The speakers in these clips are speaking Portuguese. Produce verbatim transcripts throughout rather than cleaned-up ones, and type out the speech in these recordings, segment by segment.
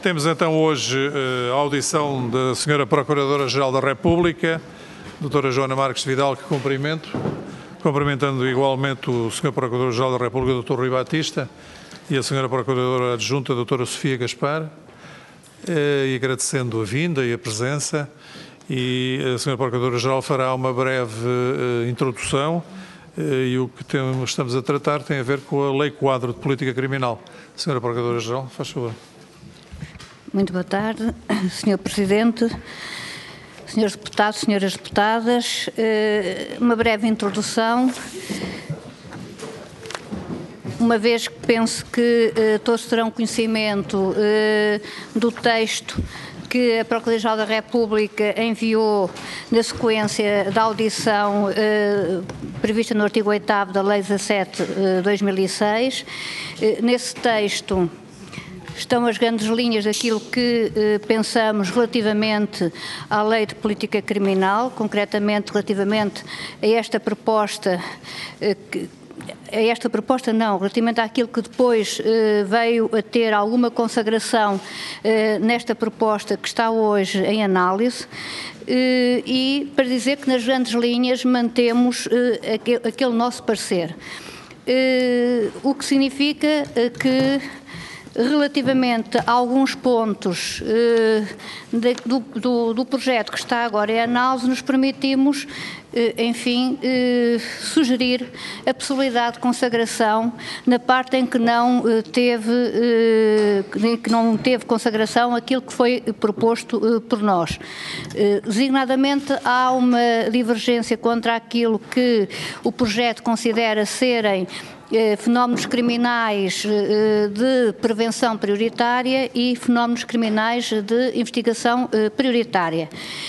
Temos então hoje a audição da senhora Procuradora-Geral da República, doutora Joana Marques de Vidal, que cumprimento, cumprimentando igualmente o senhor Procurador-Geral da República, doutor Rui Batista, e a senhora Procuradora Adjunta, doutora Sofia Gaspar, e agradecendo a vinda e a presença, e a senhora Procuradora-Geral fará uma breve introdução, e o que temos, estamos a tratar tem a ver com a Lei Quadro de Política Criminal. Senhora Procuradora-Geral, faz favor. Muito boa tarde, senhor Presidente, senhores deputados, senhoras deputadas. Uma breve introdução, uma vez que penso que todos terão conhecimento do texto que a Procuradoria-Geral da República enviou na sequência da audição eh, prevista no artigo oitavo da Lei dezassete de dois mil e seis. Eh, nesse texto estão as grandes linhas daquilo que eh, pensamos relativamente à Lei de Política Criminal, concretamente relativamente a esta proposta eh, que A esta proposta não, relativamente àquilo que depois eh, veio a ter alguma consagração eh, nesta proposta que está hoje em análise, eh, e para dizer que nas grandes linhas mantemos eh, aquele, aquele nosso parecer. Eh, o que significa eh, que relativamente a alguns pontos eh, de, do, do, do projeto que está agora em análise, nos permitimos, eh, enfim, eh, sugerir a possibilidade de consagração na parte em que não eh, teve, eh, que não teve consagração aquilo que foi proposto eh, por nós. Eh, designadamente, há uma divergência contra aquilo que o projeto considera serem fenómenos criminais de prevenção prioritária e fenómenos criminais de investigação prioritária.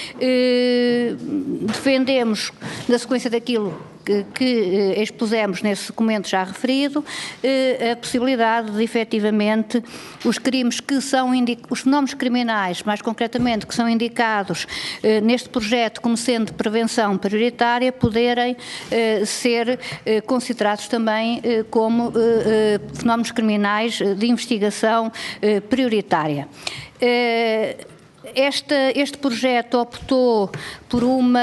Defendemos, na sequência daquilo que, que expusemos nesse documento já referido, a possibilidade de, efetivamente, os crimes que são, os fenómenos criminais, mais concretamente, que são indicados neste projeto como sendo de prevenção prioritária, poderem ser considerados também como fenómenos criminais de investigação prioritária. Este, este projeto optou por uma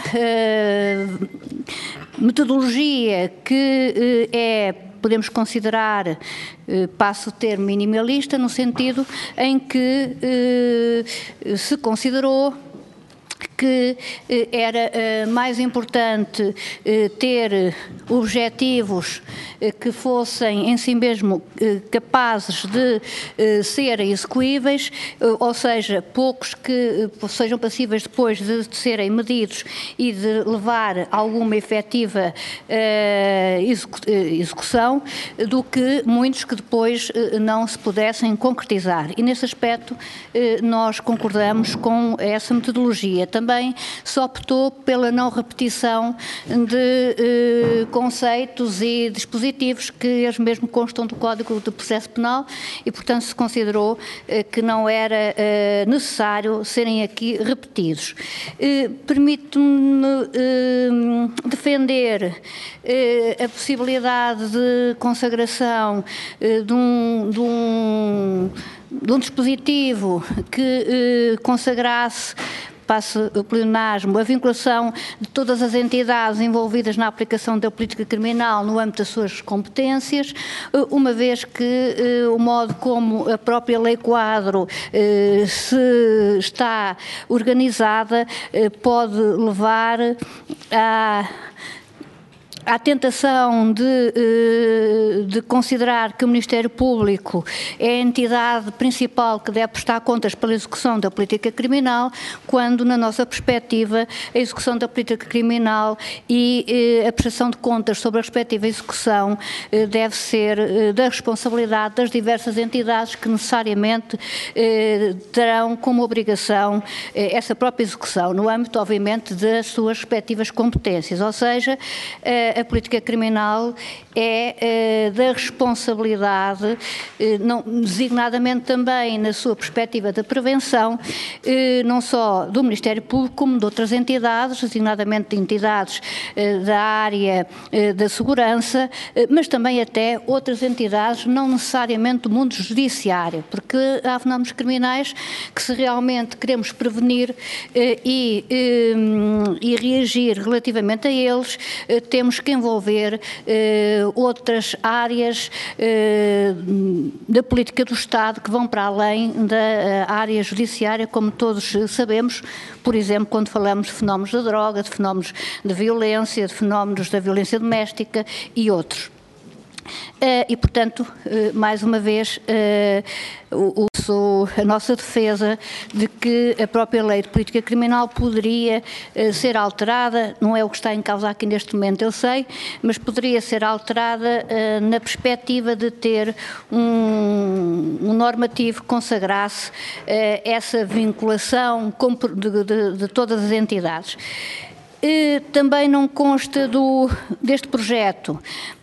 uh, metodologia que uh, é, podemos considerar, uh, passo o termo minimalista, no sentido em que uh, se considerou que eh, era eh, mais importante eh, ter objetivos eh, que fossem em si mesmo eh, capazes de eh, serem execuíveis, eh, ou seja, poucos que eh, sejam passíveis depois de, de serem medidos e de levar alguma efetiva eh, execu execução, do que muitos que depois eh, não se pudessem concretizar. E nesse aspecto eh, nós concordamos com essa metodologia. Também se optou pela não repetição de eh, conceitos e dispositivos que eles mesmos constam do Código de Processo Penal e, portanto, se considerou eh, que não era eh, necessário serem aqui repetidos. Eh, Permito-me eh, defender eh, a possibilidade de consagração eh, de um, de um, de um dispositivo que eh, consagrasse, passo o pleonasmo, a vinculação de todas as entidades envolvidas na aplicação da política criminal no âmbito das suas competências, uma vez que eh, o modo como a própria Lei Quadro eh, se está organizada eh, pode levar a à tentação de, de considerar que o Ministério Público é a entidade principal que deve prestar contas pela execução da política criminal, quando, na nossa perspectiva, a execução da política criminal e a prestação de contas sobre a respectiva execução deve ser da responsabilidade das diversas entidades que necessariamente terão como obrigação essa própria execução, no âmbito, obviamente, das suas respectivas competências. Ou seja, a política criminal é da responsabilidade, não, designadamente também na sua perspectiva de prevenção, não só do Ministério Público, como de outras entidades, designadamente de entidades da área da segurança, mas também até outras entidades, não necessariamente do mundo judiciário, porque há fenómenos criminais que, se realmente queremos prevenir e, e reagir relativamente a eles, temos que envolver outras áreas da política do Estado que vão para além da área judiciária, como todos sabemos, por exemplo, quando falamos de fenómenos da droga, de fenómenos de violência, de fenómenos da violência doméstica e outros. Uh, e, portanto, uh, mais uma vez, uh, o, o, a nossa defesa de que a própria lei de política criminal poderia uh, ser alterada, não é o que está em causa aqui neste momento, eu sei, mas poderia ser alterada uh, na perspectiva de ter um, um normativo que consagrasse uh, essa vinculação de, de, de todas as entidades. Uh, também não consta do, deste projeto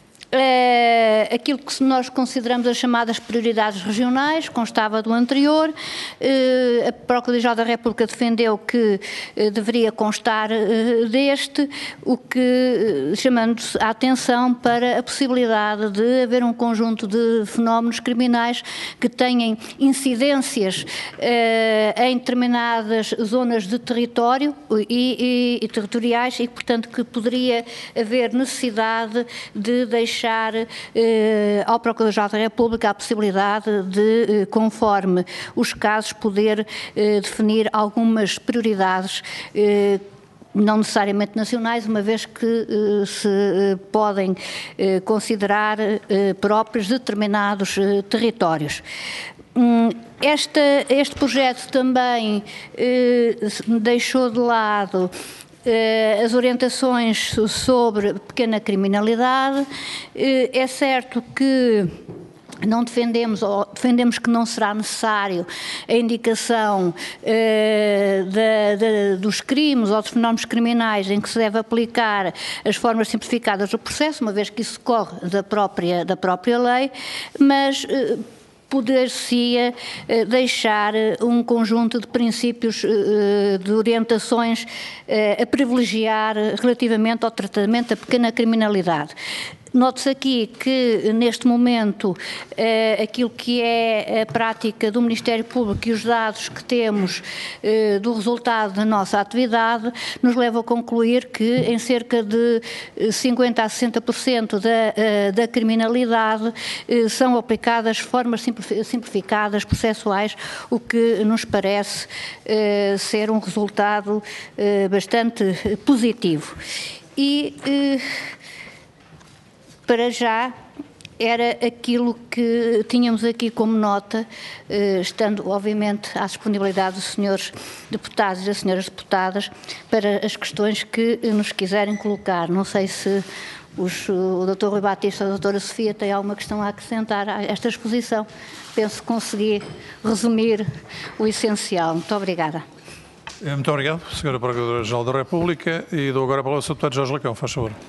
Uh, aquilo que nós consideramos as chamadas prioridades regionais, constava do anterior. Uh, a Procuradoria-Geral da República defendeu que uh, deveria constar uh, deste, o que, uh, chamando a atenção para a possibilidade de haver um conjunto de fenómenos criminais que tenham incidências uh, em determinadas zonas de território e, e, e territoriais e, portanto, que poderia haver necessidade de deixar deixar eh, ao Procurador-Geral da República a possibilidade de, eh, conforme os casos, poder eh, definir algumas prioridades eh, não necessariamente nacionais, uma vez que eh, se eh, podem eh, considerar eh, próprios de determinados eh, territórios. Hum, esta, este projeto também eh, deixou de lado as orientações sobre pequena criminalidade. É certo que não defendemos, ou defendemos que não será necessário a indicação eh, da, da, dos crimes ou dos fenómenos criminais em que se deve aplicar as formas simplificadas do processo, uma vez que isso decorre da própria, da própria lei, mas eh, poder-se-ia deixar um conjunto de princípios, de orientações a privilegiar relativamente ao tratamento da pequena criminalidade. Note-se aqui que, neste momento, eh, aquilo que é a prática do Ministério Público e os dados que temos eh, do resultado da nossa atividade nos levam a concluir que, em cerca de cinquenta a sessenta por cento da, eh, da criminalidade, eh, são aplicadas formas simplificadas, processuais, o que nos parece eh, ser um resultado eh, bastante positivo. E eh, para já, era aquilo que tínhamos aqui como nota, estando, obviamente, à disponibilidade dos senhores deputados e das senhoras deputadas para as questões que nos quiserem colocar. Não sei se os, o doutor Rui Batista ou a doutora Sofia têm alguma questão a acrescentar a esta exposição. Penso conseguir resumir o essencial. Muito obrigada. Muito obrigado, senhora Procuradora-Geral da República. E dou agora a palavra ao senhor Deputado Jorge Lacão, faz favor.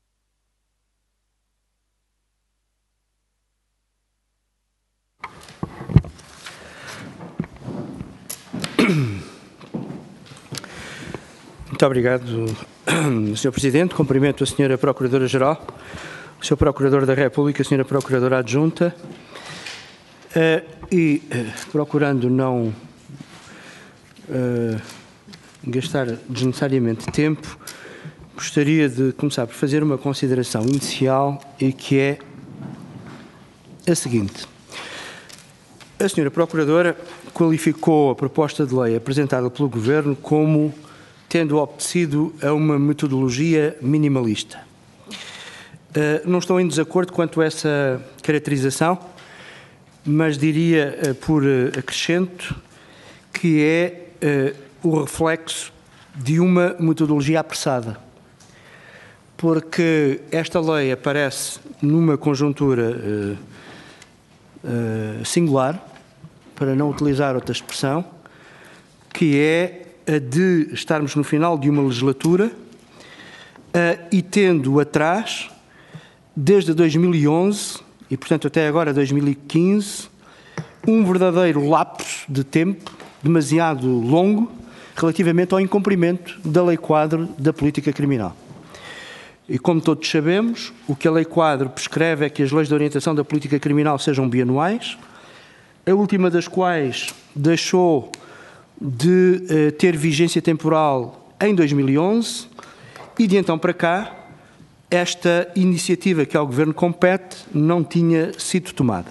Muito obrigado, senhor Presidente. Cumprimento a senhora Procuradora-Geral, o senhor Procurador da República, a senhora Procuradora Adjunta, uh, e uh, procurando não uh, gastar desnecessariamente tempo, gostaria de começar por fazer uma consideração inicial e que é a seguinte. A senhora Procuradora qualificou a proposta de lei apresentada pelo Governo como tendo obedecido a uma metodologia minimalista. Uh, não estou em desacordo quanto a essa caracterização, mas diria uh, por uh, acrescento que é uh, o reflexo de uma metodologia apressada, porque esta lei aparece numa conjuntura uh, uh, singular, para não utilizar outra expressão, que é a de estarmos no final de uma legislatura e tendo atrás, desde dois mil e onze, e portanto até agora dois mil e quinze, um verdadeiro lapso de tempo demasiado longo relativamente ao incumprimento da Lei Quadro da Política Criminal. E como todos sabemos, o que a Lei Quadro prescreve é que as leis de orientação da política criminal sejam bianuais, a última das quais deixou de uh, ter vigência temporal em dois mil e onze, e de então para cá, esta iniciativa que ao Governo compete não tinha sido tomada.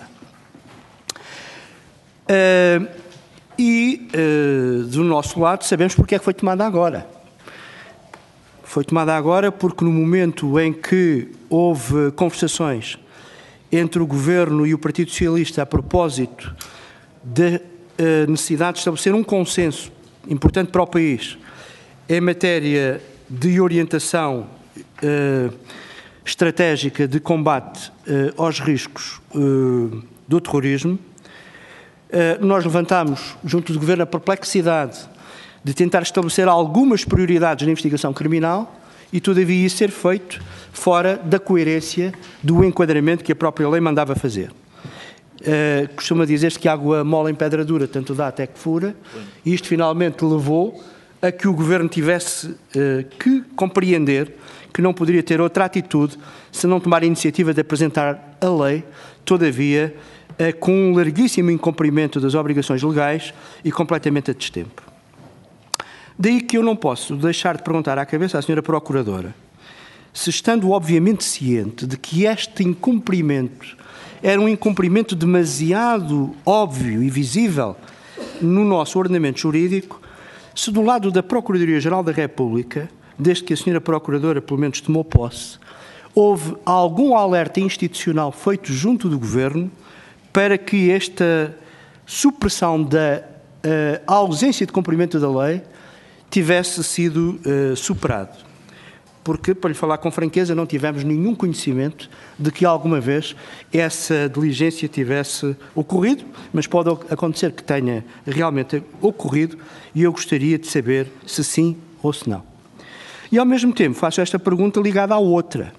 Uh, e, uh, do nosso lado, sabemos porque é que foi tomada agora. Foi tomada agora porque no momento em que houve conversações entre o Governo e o Partido Socialista a propósito da necessidade de estabelecer um consenso importante para o país em matéria de orientação uh, estratégica de combate uh, aos riscos uh, do terrorismo, uh, nós levantámos junto do Governo a perplexidade de tentar estabelecer algumas prioridades na investigação criminal e, todavia, isso ser feito fora da coerência do enquadramento que a própria lei mandava fazer. Uh, costuma dizer-se que água mole em pedra dura, tanto dá até que fura, e isto finalmente levou a que o Governo tivesse uh, que compreender que não poderia ter outra atitude se não tomar a iniciativa de apresentar a lei, todavia, uh, com um larguíssimo incumprimento das obrigações legais e completamente a destempo. Daí que eu não posso deixar de perguntar à cabeça à senhora Procuradora se, estando obviamente ciente de que este incumprimento era um incumprimento demasiado óbvio e visível no nosso ordenamento jurídico, se do lado da Procuradoria-Geral da República, desde que a senhora Procuradora pelo menos tomou posse, houve algum alerta institucional feito junto do Governo para que esta supressão da uh, ausência de cumprimento da lei tivesse sido uh, superado. Porque, para lhe falar com franqueza, não tivemos nenhum conhecimento de que alguma vez essa diligência tivesse ocorrido, mas pode acontecer que tenha realmente ocorrido e eu gostaria de saber se sim ou se não. E, ao mesmo tempo, faço esta pergunta ligada à outra.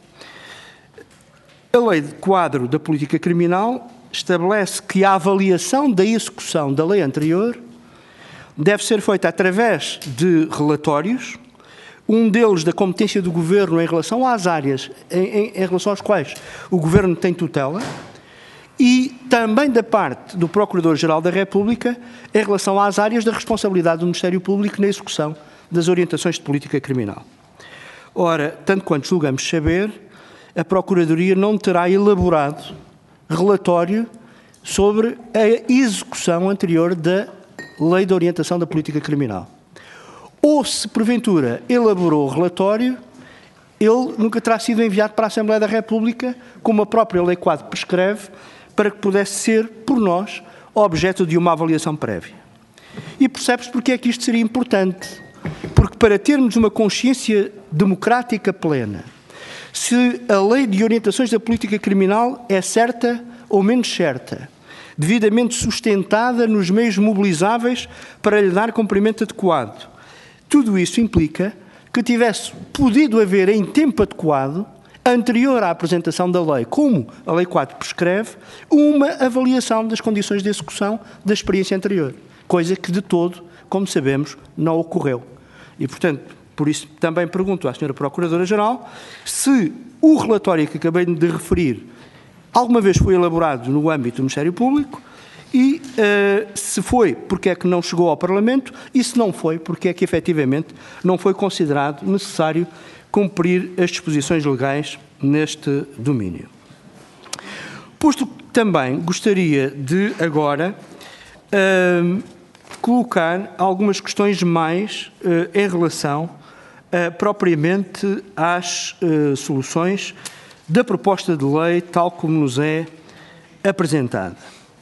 A Lei de Quadro da Política Criminal estabelece que a avaliação da execução da lei anterior deve ser feita através de relatórios, um deles da competência do Governo em relação às áreas em, em, em relação às quais o Governo tem tutela e também da parte do Procurador-Geral da República em relação às áreas da responsabilidade do Ministério Público na execução das orientações de política criminal. Ora, tanto quanto julgamos saber, a Procuradoria não terá elaborado relatório sobre a execução anterior da Lei de Orientação da Política Criminal. Ou, se porventura elaborou o relatório, ele nunca terá sido enviado para a Assembleia da República, como a própria Lei Quadro prescreve, para que pudesse ser, por nós, objeto de uma avaliação prévia. E percebe-se porque é que isto seria importante. Porque para termos uma consciência democrática plena, se a Lei de Orientações da Política Criminal é certa ou menos certa, devidamente sustentada nos meios mobilizáveis para lhe dar cumprimento adequado, tudo isso implica que tivesse podido haver em tempo adequado, anterior à apresentação da lei, como a Lei Quadro prescreve, uma avaliação das condições de execução da experiência anterior, coisa que de todo, como sabemos, não ocorreu. E, portanto, por isso também pergunto à senhora Procuradora-Geral se o relatório que acabei de referir alguma vez foi elaborado no âmbito do Ministério Público e, uh, se foi, porque é que não chegou ao Parlamento e, se não foi, porque é que, efetivamente, não foi considerado necessário cumprir as disposições legais neste domínio. Posto que também gostaria de, agora, uh, colocar algumas questões mais uh, em relação uh, propriamente às uh, soluções da proposta de lei tal como nos é apresentada.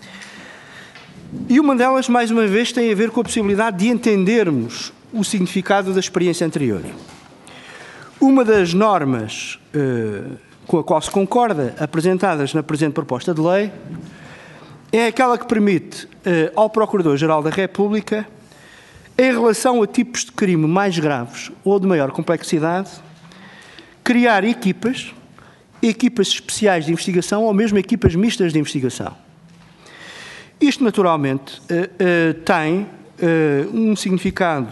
E uma delas, mais uma vez, tem a ver com a possibilidade de entendermos o significado da experiência anterior. Uma das normas eh, com a qual se concorda, apresentadas na presente proposta de lei, é aquela que permite eh, ao Procurador-Geral da República, em relação a tipos de crime mais graves ou de maior complexidade, criar equipas, equipas especiais de investigação ou mesmo equipas mistas de investigação. Isto, naturalmente, uh, uh, tem uh, um significado,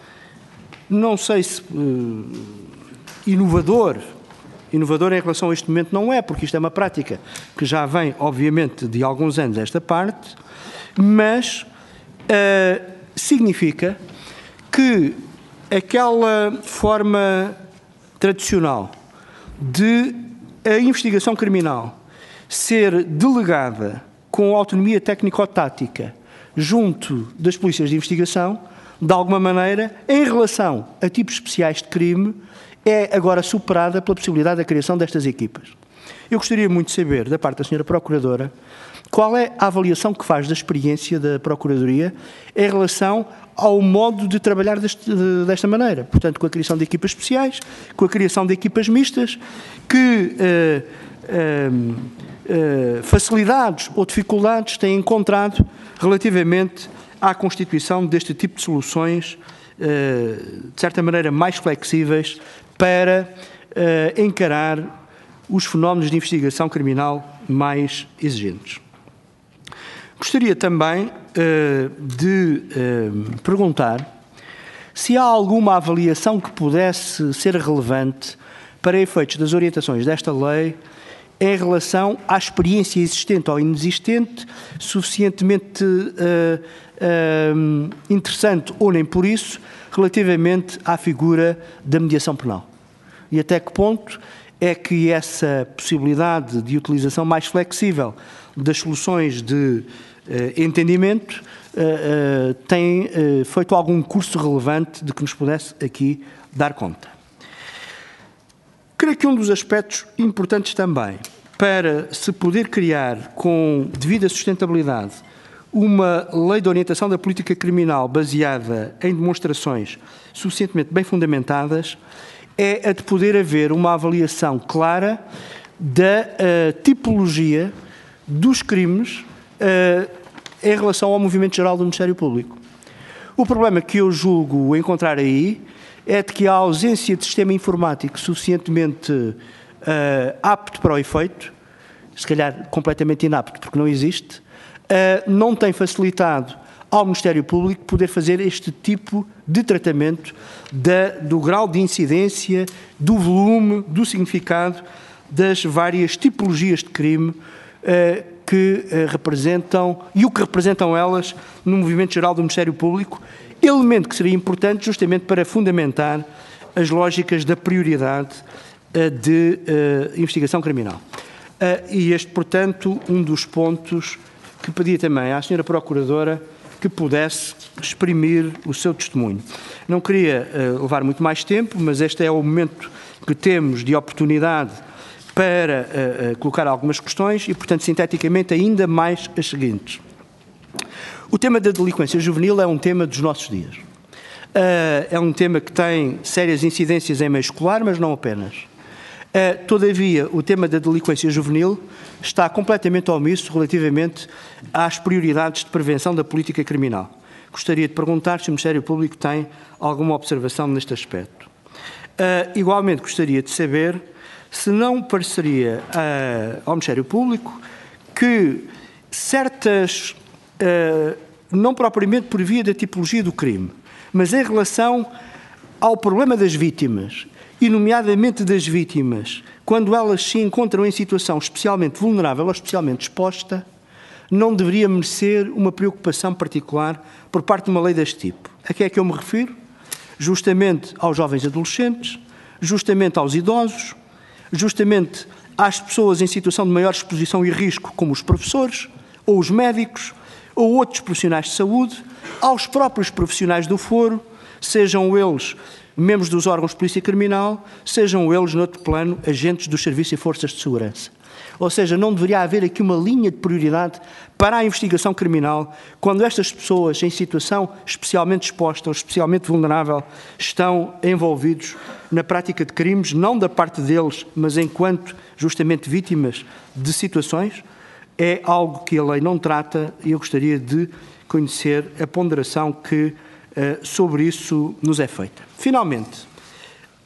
não sei se uh, inovador, inovador em relação a este momento não é, porque isto é uma prática que já vem, obviamente, de alguns anos esta parte, mas uh, significa que aquela forma tradicional de a investigação criminal ser delegada com autonomia técnico-tática junto das polícias de investigação, de alguma maneira, em relação a tipos especiais de crime, é agora superada pela possibilidade da criação destas equipas. Eu gostaria muito de saber, da parte da senhora Procuradora, qual é a avaliação que faz da experiência da Procuradoria em relação ao modo de trabalhar deste, desta maneira. Portanto, com a criação de equipas especiais, com a criação de equipas mistas, que eh, eh, eh, facilidades ou dificuldades têm encontrado relativamente à constituição deste tipo de soluções, eh, de certa maneira mais flexíveis, para eh, encarar os fenómenos de investigação criminal mais exigentes. Gostaria também uh, de uh, perguntar se há alguma avaliação que pudesse ser relevante para efeitos das orientações desta lei em relação à experiência existente ou inexistente, suficientemente uh, uh, interessante ou nem por isso, relativamente à figura da mediação penal. E até que ponto é que essa possibilidade de utilização mais flexível das soluções de uh, entendimento uh, uh, tem uh, feito algum curso relevante de que nos pudesse aqui dar conta. Creio que um dos aspectos importantes também para se poder criar com devida sustentabilidade uma lei de orientação da política criminal baseada em demonstrações suficientemente bem fundamentadas é a de poder haver uma avaliação clara da uh, tipologia dos crimes uh, em relação ao movimento geral do Ministério Público. O problema que eu julgo encontrar aí é de que a ausência de sistema informático suficientemente uh, apto para o efeito, se calhar completamente inapto porque não existe, uh, não tem facilitado ao Ministério Público poder fazer este tipo de tratamento da, do grau de incidência, do volume, do significado das várias tipologias de crime uh, que uh, representam e o que representam elas no movimento geral do Ministério Público, elemento que seria importante justamente para fundamentar as lógicas da prioridade uh, de uh, investigação criminal. Uh, e este, portanto, um dos pontos que pedia também à senhora Procuradora que pudesse exprimir o seu testemunho. Não queria uh, levar muito mais tempo, mas este é o momento que temos de oportunidade para uh, uh, colocar algumas questões e, portanto, sinteticamente, ainda mais as seguintes. O tema da delinquência juvenil é um tema dos nossos dias. Uh, é um tema que tem sérias incidências em meio escolar, mas não apenas. Uh, todavia, o tema da delinquência juvenil está completamente omisso relativamente às prioridades de prevenção da política criminal. Gostaria de perguntar se o Ministério Público tem alguma observação neste aspecto. Uh, igualmente, gostaria de saber se não pareceria uh, ao Ministério Público que certas, uh, não propriamente por via da tipologia do crime, mas em relação ao problema das vítimas, e nomeadamente das vítimas, quando elas se encontram em situação especialmente vulnerável ou especialmente exposta, não deveria merecer uma preocupação particular por parte de uma lei deste tipo. A que é que eu me refiro? Justamente aos jovens adolescentes, justamente aos idosos, justamente às pessoas em situação de maior exposição e risco, como os professores, ou os médicos, ou outros profissionais de saúde, aos próprios profissionais do foro, sejam eles membros dos órgãos de polícia criminal, sejam eles, noutro plano, agentes dos serviços e forças de segurança. Ou seja, não deveria haver aqui uma linha de prioridade para a investigação criminal quando estas pessoas em situação especialmente exposta ou especialmente vulnerável estão envolvidos na prática de crimes, não da parte deles, mas enquanto justamente vítimas de situações. É algo que a lei não trata e eu gostaria de conhecer a ponderação que uh, sobre isso nos é feita. Finalmente,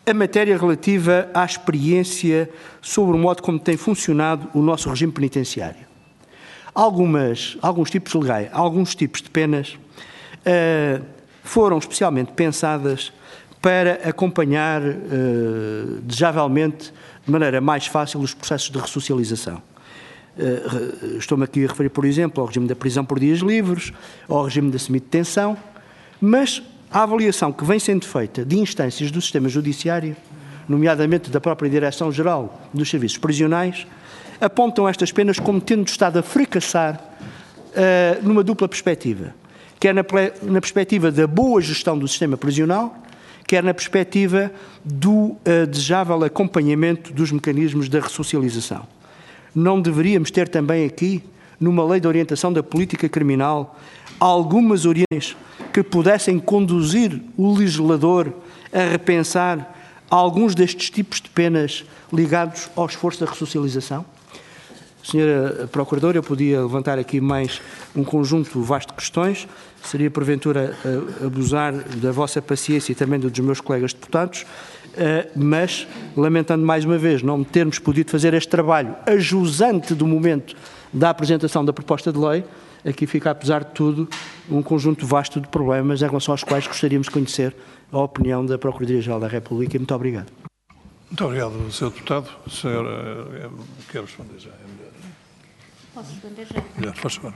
a matéria relativa à experiência sobre o modo como tem funcionado o nosso regime penitenciário. Algumas, alguns tipos legais, alguns tipos de penas uh, foram especialmente pensadas para acompanhar, uh, desejavelmente, de maneira mais fácil, os processos de ressocialização. Uh, Estou-me aqui a referir, por exemplo, ao regime da prisão por dias livres, ao regime da semidetenção, mas a avaliação que vem sendo feita de instâncias do sistema judiciário, nomeadamente da própria Direção-Geral dos Serviços Prisionais, apontam estas penas como tendo estado a fracassar uh, numa dupla perspectiva, quer na, na perspectiva da boa gestão do sistema prisional, quer na perspectiva do uh, desejável acompanhamento dos mecanismos da ressocialização. Não deveríamos ter também aqui, numa lei de orientação da política criminal, algumas orientações que pudessem conduzir o legislador a repensar alguns destes tipos de penas ligados ao esforço da ressocialização? Senhora Procuradora, eu podia levantar aqui mais um conjunto vasto de questões, seria porventura abusar da vossa paciência e também dos meus colegas deputados, mas, lamentando mais uma vez não termos podido fazer este trabalho ajusante do momento da apresentação da proposta de lei, aqui fica, apesar de tudo, um conjunto vasto de problemas em relação aos quais gostaríamos de conhecer a opinião da Procuradoria-Geral da República. Muito obrigado. Muito obrigado, senhor Deputado. Senhora, quero responder já. Posso responder já? Já, faz favor.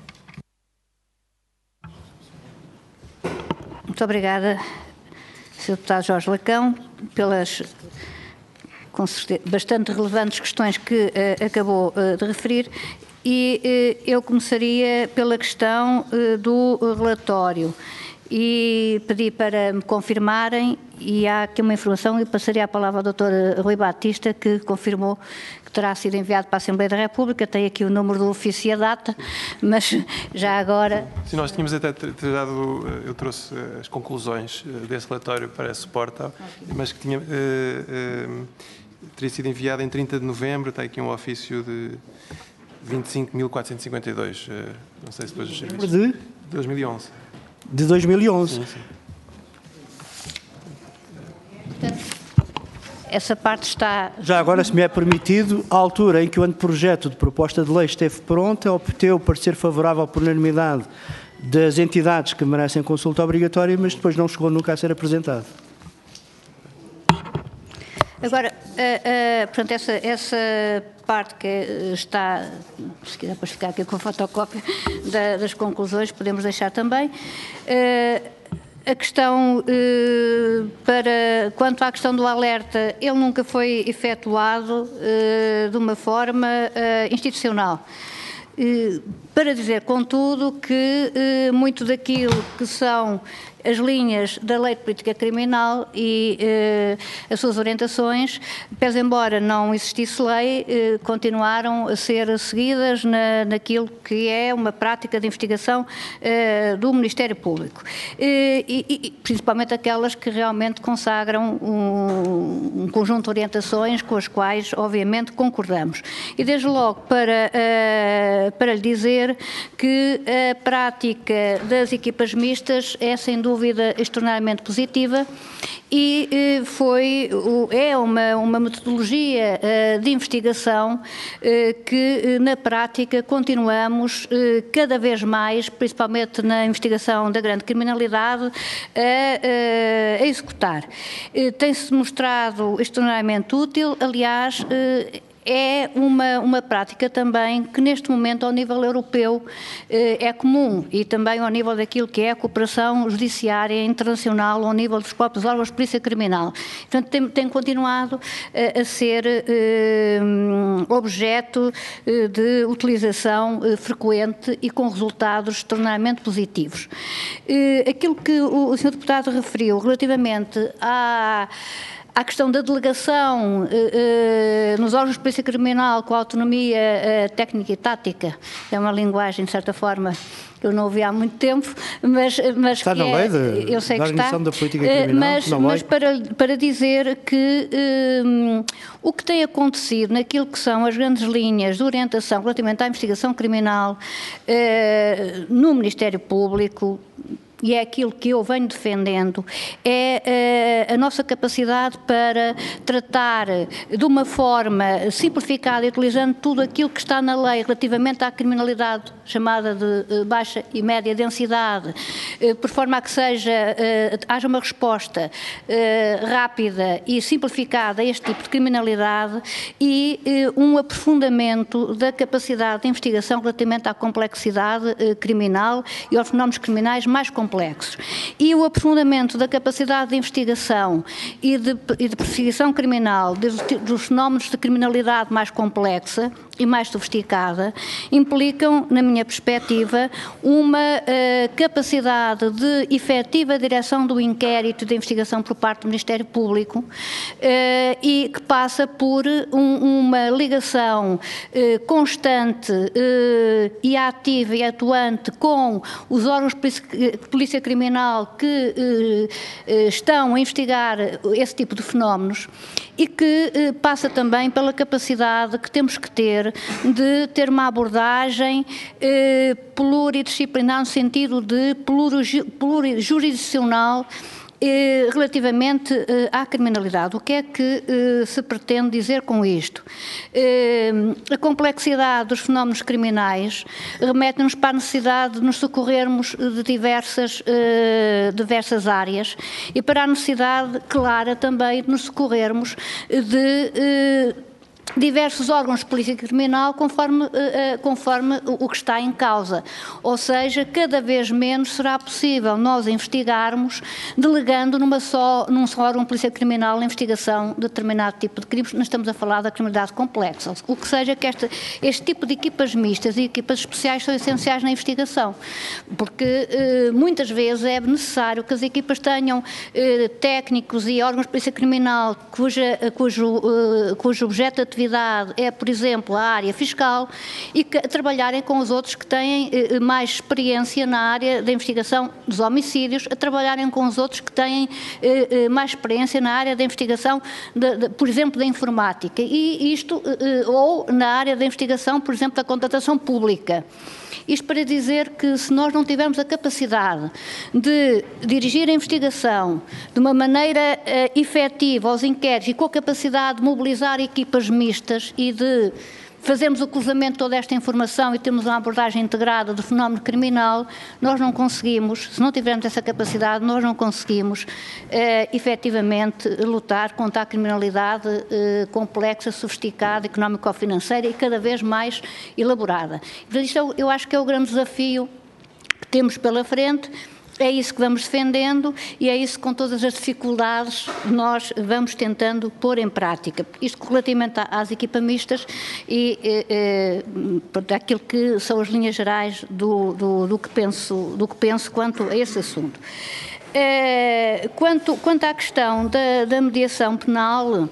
Muito obrigada, senhor Deputado Jorge Lacão, pelas com certeza, bastante relevantes questões que uh, acabou uh, de referir. E uh, eu começaria pela questão uh, do relatório e pedi para me confirmarem, e há aqui uma informação, e passaria a palavra ao doutor Rui Batista, que confirmou que terá sido enviado para a Assembleia da República. Tem aqui o número do ofício e a data, mas já agora... Sim, nós tínhamos até dado, eu trouxe as conclusões desse relatório para suporte, mas que tinha, uh, uh, teria sido enviado em trinta de novembro, está aqui um ofício de vinte e cinco mil quatrocentos e cinquenta e dois, uh, não sei se depois os serviços... De? dois mil e onze. De dois mil e onze. Sim, sim. Essa parte está... Já agora, se me é permitido, à altura em que o anteprojeto de proposta de lei esteve pronta, obteve parecer favorável por unanimidade das entidades que merecem consulta obrigatória, mas depois não chegou nunca a ser apresentado. Agora, uh, uh, portanto, essa, essa parte que está, se quiser depois ficar aqui com a fotocópia da, das conclusões, podemos deixar também. Uh, a questão, uh, para, quanto à questão do alerta, ele nunca foi efetuado uh, de uma forma uh, institucional. Uh, para dizer, contudo, que uh, muito daquilo que são as linhas da Lei de Política Criminal e eh, as suas orientações, pese embora não existisse lei, eh, continuaram a ser seguidas na, naquilo que é uma prática de investigação eh, do Ministério Público. Eh, e, e principalmente aquelas que realmente consagram um, um conjunto de orientações com as quais, obviamente, concordamos. E desde logo para, eh, para lhe dizer que a prática das equipas mistas é, sem dúvida, dúvida extraordinariamente positiva e eh, foi, é uma, uma metodologia eh, de investigação eh, que eh, na prática continuamos eh, cada vez mais, principalmente na investigação da grande criminalidade, a, a, a executar. Eh, tem-se mostrado extraordinariamente útil, aliás, eh, é uma, uma prática também que neste momento ao nível europeu eh, é comum e também ao nível daquilo que é a cooperação judiciária internacional, ao nível dos próprios órgãos de polícia criminal. Portanto, tem, tem continuado eh, a ser eh, objeto eh, de utilização eh, frequente e com resultados extraordinariamente positivos. Eh, aquilo que o, o senhor Deputado referiu relativamente à A questão da delegação eh, eh, nos órgãos de polícia criminal com autonomia eh, técnica e tática, é uma linguagem, de certa forma, que eu não ouvi há muito tempo, mas, mas está que na é, lei de, eu sei da que está, organização da política criminal, mas, não mas é? para, para dizer que eh, o que tem acontecido naquilo que são as grandes linhas de orientação relativamente à investigação criminal eh, no Ministério Público, e é aquilo que eu venho defendendo, é a nossa capacidade para tratar de uma forma simplificada e utilizando tudo aquilo que está na lei relativamente à criminalidade chamada de baixa e média densidade, por forma a que seja, haja uma resposta rápida e simplificada a este tipo de criminalidade e um aprofundamento da capacidade de investigação relativamente à complexidade criminal e aos fenómenos criminais mais complexos. E o aprofundamento da capacidade de investigação e de, e de perseguição criminal dos, dos fenómenos de criminalidade mais complexa e mais sofisticada implicam, na minha perspectiva, uma uh, capacidade de efetiva direção do inquérito de investigação por parte do Ministério Público uh, e que passa por um, uma ligação uh, constante uh, e ativa e atuante com os órgãos de polícia criminal que uh, uh, estão a investigar esse tipo de fenómenos e que uh, passa também pela capacidade que temos que ter de ter uma abordagem eh, pluridisciplinar no sentido de plurijuridicional eh, relativamente eh, à criminalidade. O que é que eh, se pretende dizer com isto? Eh, a complexidade dos fenómenos criminais remete-nos para a necessidade de nos socorrermos de diversas, eh, diversas áreas e para a necessidade clara também de nos socorrermos de eh, diversos órgãos de polícia criminal conforme, uh, conforme o que está em causa. Ou seja, cada vez menos será possível nós investigarmos delegando numa só, num só órgão de polícia criminal a investigação de determinado tipo de crimes. Nós estamos a falar da criminalidade complexa. O que seja que este, este tipo de equipas mistas e equipas especiais são essenciais na investigação. Porque uh, muitas vezes é necessário que as equipas tenham uh, técnicos e órgãos de polícia criminal cuja, cujo, uh, cujo objeto de atividade é, por exemplo, a área fiscal e que trabalharem com os outros que têm eh, mais experiência na área da investigação dos homicídios, a trabalharem com os outros que têm eh, eh, mais experiência na área da investigação, de, de, por exemplo, da informática e isto, eh, ou na área da investigação, por exemplo, da contratação pública. Isto para dizer que se nós não tivermos a capacidade de dirigir a investigação de uma maneira uh, efetiva aos inquéritos e com a capacidade de mobilizar equipas mistas e de fazermos o cruzamento de toda esta informação e temos uma abordagem integrada do fenómeno criminal, nós não conseguimos, se não tivermos essa capacidade, nós não conseguimos eh, efetivamente lutar contra a criminalidade eh, complexa, sofisticada, económico-financeira e cada vez mais elaborada. Portanto, isto é, eu acho que é o grande desafio que temos pela frente. É isso que vamos defendendo e é isso que, com todas as dificuldades, nós vamos tentando pôr em prática. Isto relativamente às equipas mistas e eh, aquilo que são as linhas gerais do, do, do, que, penso, do que penso quanto a esse assunto. Eh, quanto, quanto à questão da, da mediação penal,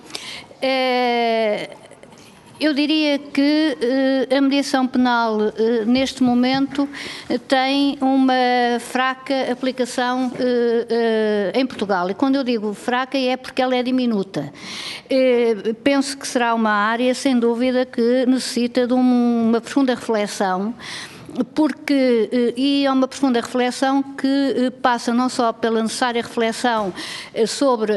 eh, eu diria que eh, a mediação penal, eh, neste momento, eh, tem uma fraca aplicação eh, eh, em Portugal. E quando eu digo fraca é porque ela é diminuta. Eh, penso que será uma área, sem dúvida, que necessita de um, uma profunda reflexão, porque, e é uma profunda reflexão que passa não só pela necessária reflexão sobre a,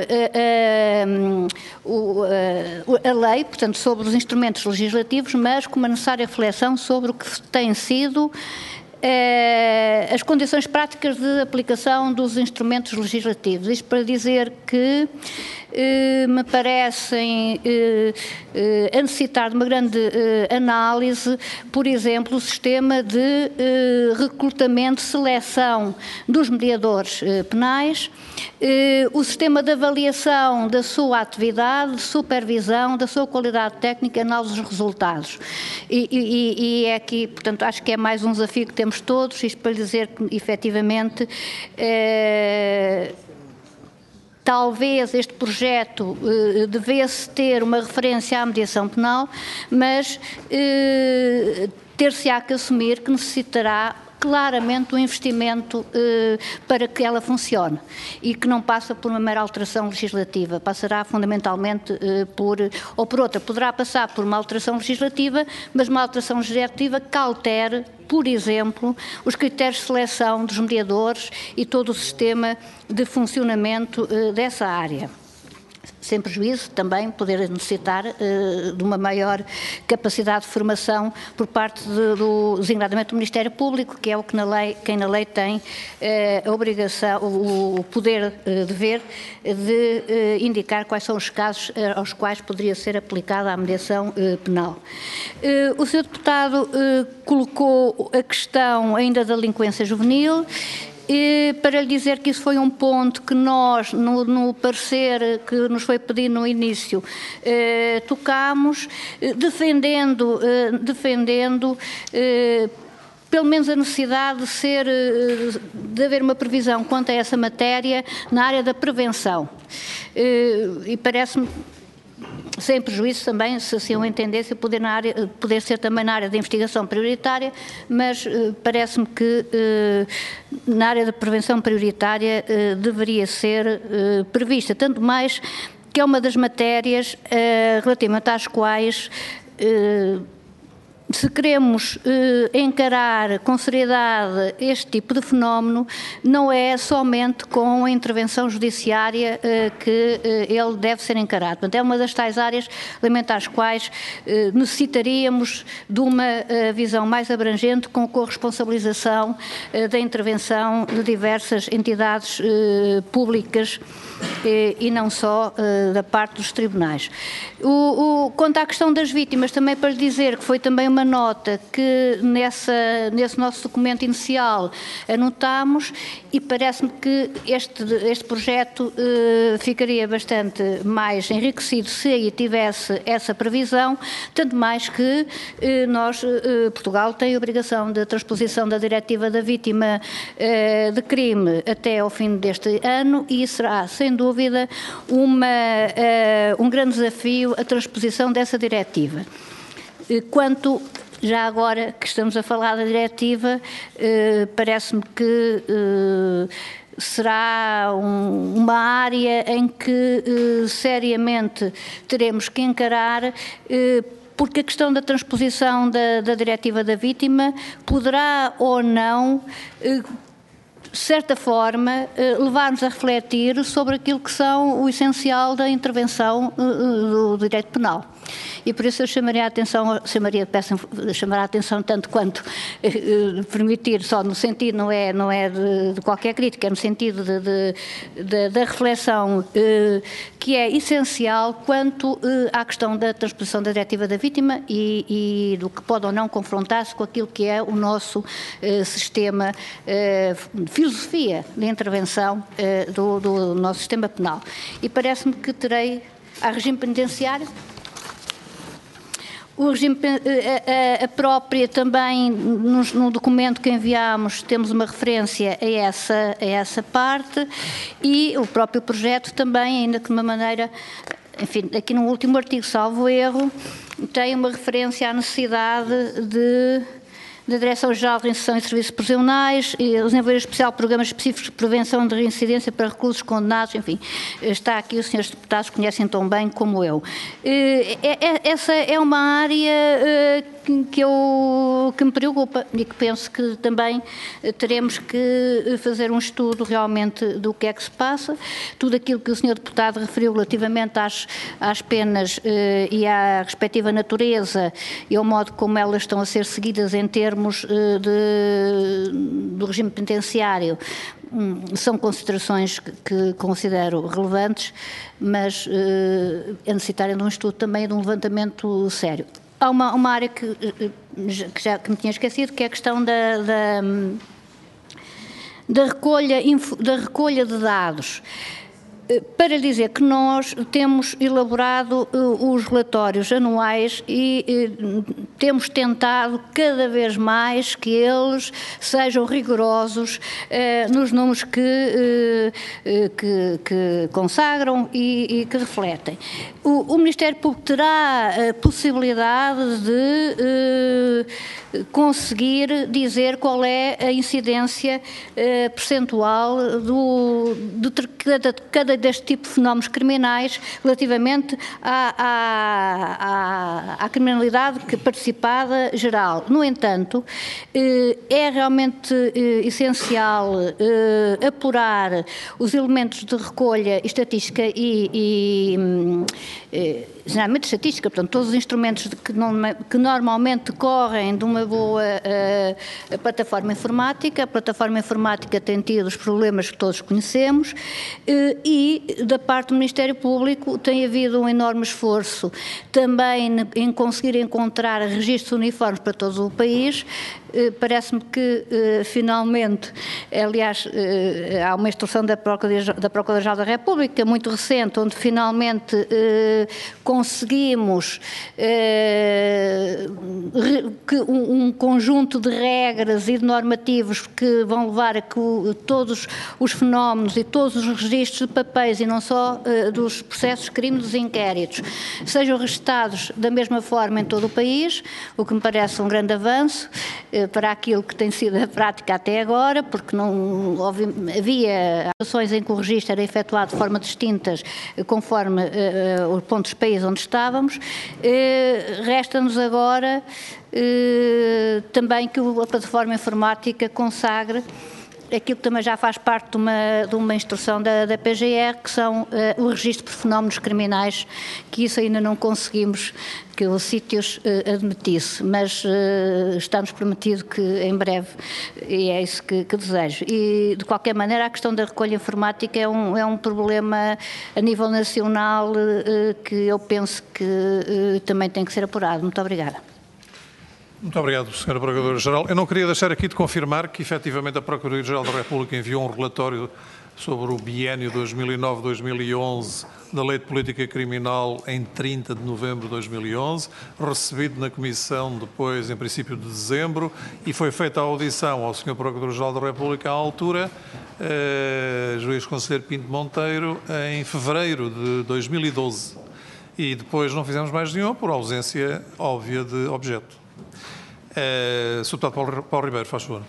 a, a lei, portanto sobre os instrumentos legislativos, mas com uma necessária reflexão sobre o que tem sido as condições práticas de aplicação dos instrumentos legislativos. Isto para dizer que eh, me parecem eh, eh, a necessitar de uma grande eh, análise, por exemplo, o sistema de eh, recrutamento, seleção dos mediadores eh, penais, eh, o sistema de avaliação da sua atividade, de supervisão, da sua qualidade técnica e análise dos resultados. E, e, e é aqui, portanto, acho que é mais um desafio que temos todos, isto para dizer que, efetivamente, eh, talvez este projeto eh, devesse ter uma referência à mediação penal, mas eh, ter-se-á que assumir que necessitará claramente um investimento eh, para que ela funcione e que não passa por uma mera alteração legislativa, passará fundamentalmente eh, por, ou por outra, poderá passar por uma alteração legislativa, mas uma alteração legislativa que altere por exemplo, os critérios de seleção dos mediadores e todo o sistema de funcionamento uh, dessa área. Sem prejuízo também poder necessitar uh, de uma maior capacidade de formação por parte de, do designadamente do Ministério Público, que é o que na lei, quem na lei tem uh, a obrigação, o, o poder uh, dever de uh, indicar quais são os casos uh, aos quais poderia ser aplicada a mediação uh, penal. Uh, o senhor Deputado uh, colocou a questão ainda da delinquência juvenil. E para lhe dizer que isso foi um ponto que nós, no, no parecer que nos foi pedido no início, eh, tocámos, eh, defendendo, eh, defendendo eh, pelo menos a necessidade de, ser, de haver uma previsão quanto a essa matéria na área da prevenção. Eh, e parece-me, sem prejuízo também, se assim o entendesse, poder, na área, poder ser também na área da investigação prioritária, mas uh, parece-me que uh, na área da prevenção prioritária uh, deveria ser uh, prevista, tanto mais que é uma das matérias uh, relativamente às quais uh, se queremos eh, encarar com seriedade este tipo de fenómeno, não é somente com a intervenção judiciária eh, que eh, ele deve ser encarado. Portanto, é uma das tais áreas relativamente às quais eh, necessitaríamos de uma eh, visão mais abrangente com a corresponsabilização eh, da intervenção de diversas entidades eh, públicas eh, e não só eh, da parte dos tribunais. O, o, quanto à questão das vítimas, também para lhe dizer que foi também uma nota que nessa, nesse nosso documento inicial anotámos e parece-me que este, este projeto eh, ficaria bastante mais enriquecido se aí tivesse essa previsão, tanto mais que eh, nós, eh, Portugal tem a obrigação de transposição da diretiva da vítima eh, de crime até ao fim deste ano e será, sem dúvida, uma, eh, um grande desafio a transposição dessa diretiva. Quanto, já agora que estamos a falar da diretiva, eh, parece-me que eh, será um, uma área em que eh, seriamente teremos que encarar, eh, porque a questão da transposição da, da diretiva da vítima poderá ou não eh, de certa forma, levar-nos a refletir sobre aquilo que são o essencial da intervenção do direito penal. E por isso eu chamaria a atenção, chamaria, peço, chamará a atenção tanto quanto eh, permitir, só no sentido, não é, não é de, de qualquer crítica, é no sentido de, de, de, da reflexão eh, que é essencial quanto eh, à questão da transposição da diretiva da vítima e, e do que pode ou não confrontar-se com aquilo que é o nosso eh, sistema, eh, filosofia de intervenção eh, do, do nosso sistema penal. E parece-me que terei, a regime penitenciário, o regime, a, a própria também, no, no documento que enviámos, temos uma referência a essa, a essa parte e o próprio projeto também, ainda que de uma maneira, enfim, aqui no último artigo, salvo erro, tem uma referência à necessidade de da Direção-Geral de Reinserção e Serviços Prisionais, e desenvolver especial programas específicos de prevenção de reincidência para reclusos condenados, enfim, está aqui, os senhores deputados conhecem tão bem como eu. Essa é uma área que, eu, que me preocupa e que penso que também teremos que fazer um estudo realmente do que é que se passa, tudo aquilo que o senhor deputado referiu relativamente às, às penas e à respectiva natureza e ao modo como elas estão a ser seguidas em termos De, do regime penitenciário, são considerações que, que considero relevantes, mas uh, é necessário de um estudo também, de um levantamento sério. Há uma, uma área que, que já que me tinha esquecido, que é a questão da, da, da, recolha, da recolha de dados. Para dizer que nós temos elaborado uh, os relatórios anuais e uh, temos tentado cada vez mais que eles sejam rigorosos uh, nos números que, uh, uh, que, que consagram e, e que refletem. O, o Ministério Público terá a possibilidade de uh, conseguir dizer qual é a incidência uh, percentual do, de cada, cada deste tipo de fenómenos criminais relativamente à, à, à, à criminalidade que participada geral. No entanto, é realmente essencial apurar os elementos de recolha e estatística e, e, e geralmente estatística, portanto, todos os instrumentos de que, não, que normalmente decorrem de uma boa uh, plataforma informática. A plataforma informática tem tido os problemas que todos conhecemos uh, e, da parte do Ministério Público, tem havido um enorme esforço também em conseguir encontrar registros uniformes para todo o país. Uh, Parece-me que, uh, finalmente, aliás, uh, há uma instrução da Procuradoria-Geral da República, muito recente, onde finalmente uh, conseguimos eh, que um, um conjunto de regras e de normativos que vão levar a que o, todos os fenómenos e todos os registros de papéis, e não só eh, dos processos de crime, dos inquéritos, sejam registados da mesma forma em todo o país, o que me parece um grande avanço eh, para aquilo que tem sido a prática até agora, porque não houve, havia ações em que o registro era efetuado de forma distintas conforme eh, os pontos do país onde estávamos. Eh, Resta-nos agora eh, também que a plataforma informática consagre aquilo que também já faz parte de uma, de uma instrução da, da P G R, que são uh, o registro por fenómenos criminais, que isso ainda não conseguimos que o sítios uh, admitisse, mas uh, está-nos prometido que em breve, e é isso que, que desejo. E, de qualquer maneira, a questão da recolha informática é um, é um problema a nível nacional uh, que eu penso que uh, também tem que ser apurado. Muito obrigada. Muito obrigado, senhora Procuradora-Geral. Eu não queria deixar aqui de confirmar que, efetivamente, a Procuradoria-Geral da República enviou um relatório sobre o biénio dois mil e nove a dois mil e onze da Lei de Política Criminal em trinta de novembro de dois mil e onze, recebido na Comissão depois, em princípio de dezembro, e foi feita a audição ao senhor Procurador-Geral da República à altura, eh, juiz conselheiro Pinto Monteiro, em fevereiro de dois mil e doze. E depois não fizemos mais nenhum por ausência óbvia de objeto. Uh, Deputado Paulo, Paulo Ribeiro, faz favor.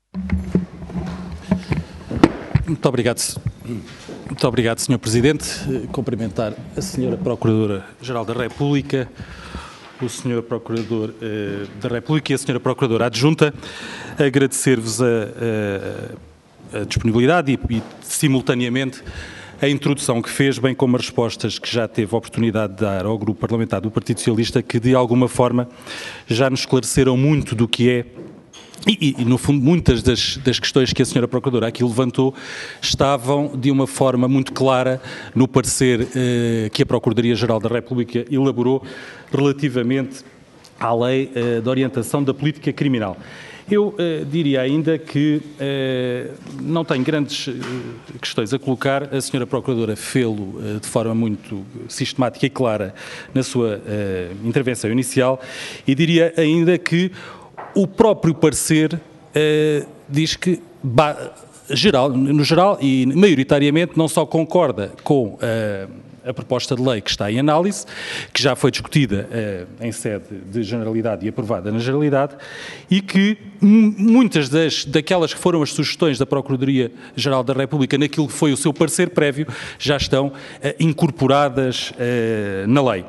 Muito obrigado, muito obrigado, senhor Presidente. Cumprimentar a senhora Procuradora-Geral da República, o senhor Procurador uh, da República e a senhora Procuradora Adjunta. Agradecer-vos a, a, a disponibilidade e, e, simultaneamente, a introdução que fez, bem como as respostas que já teve a oportunidade de dar ao Grupo Parlamentar do Partido Socialista, que de alguma forma já nos esclareceram muito do que é, e, e no fundo muitas das, das questões que a senhora Procuradora aqui levantou estavam de uma forma muito clara no parecer eh, que a Procuradoria-Geral da República elaborou relativamente à Lei eh, de Orientação da Política Criminal. Eu uh, diria ainda que uh, não tenho grandes uh, questões a colocar. A senhora Procuradora fê-lo uh, de forma muito sistemática e clara na sua uh, intervenção inicial, e diria ainda que o próprio parecer uh, diz que, geral, no geral e maioritariamente, não só concorda com uh, a proposta de lei que está em análise, que já foi discutida uh, em sede de generalidade e aprovada na generalidade, e que muitas das, daquelas que foram as sugestões da Procuradoria-Geral da República naquilo que foi o seu parecer prévio já estão uh, incorporadas uh, na lei.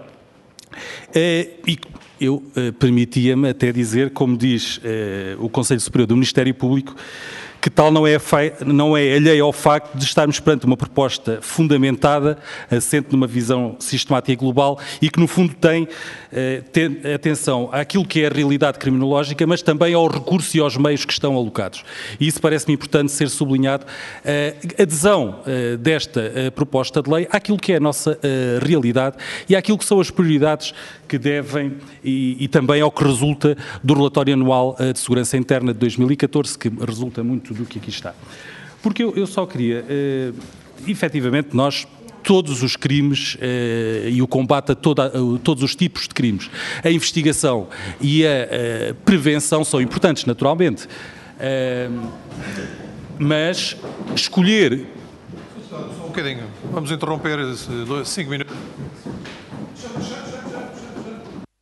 Uh, e eu uh, permitia-me até dizer, como diz uh, o Conselho Superior do Ministério Público, que tal não é, não é alheio ao facto de estarmos perante uma proposta fundamentada, assente numa visão sistemática e global, e que no fundo tem, eh, tem atenção àquilo que é a realidade criminológica, mas também ao recurso e aos meios que estão alocados. E isso parece-me importante ser sublinhado, eh, adesão eh, desta eh, proposta de lei àquilo que é a nossa eh, realidade e àquilo que são as prioridades que devem, e, e também ao que resulta do relatório anual eh, de segurança interna de dois mil e catorze, que resulta muito do que aqui está. Porque eu, eu só queria, eh, efetivamente, nós, todos os crimes eh, e o combate a, toda, a todos os tipos de crimes, a investigação e a, a prevenção são importantes, naturalmente, eh, mas escolher... Só um bocadinho, vamos interromper cinco minutos.